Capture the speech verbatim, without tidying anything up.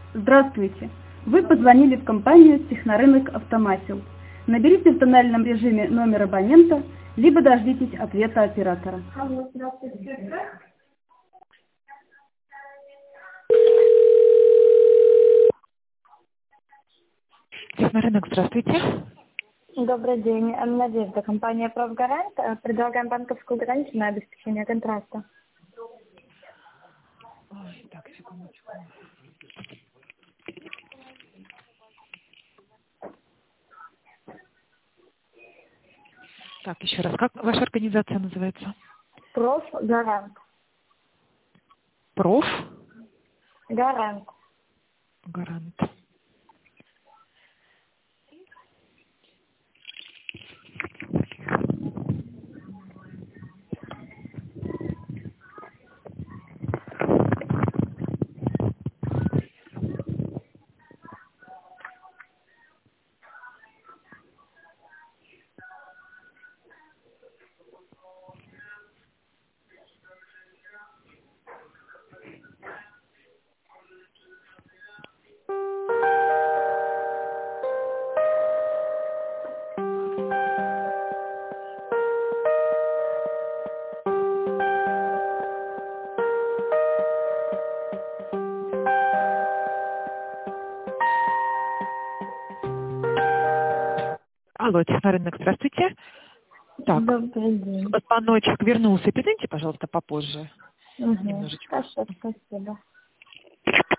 Здравствуйте! Вы позвонили в компанию «Технорынок Автомасел». Наберите в тональном режиме номер абонента, либо дождитесь ответа оператора. Алло, здравствуйте. Технорынок, здравствуйте. Добрый день. Надежда, компания «Профгарант». Предлагаем банковскую гарантию на обеспечение контракта. Ой, так, секундочку. Так, еще раз, как ваша организация называется? «Профгарант». Проф? Гарант. Гарант. Алло, Технорынок, здравствуйте. Так, Добрый день. звоночек вернулся. Передайте, пожалуйста, попозже. Угу. Немножечко. Хорошо, спасибо.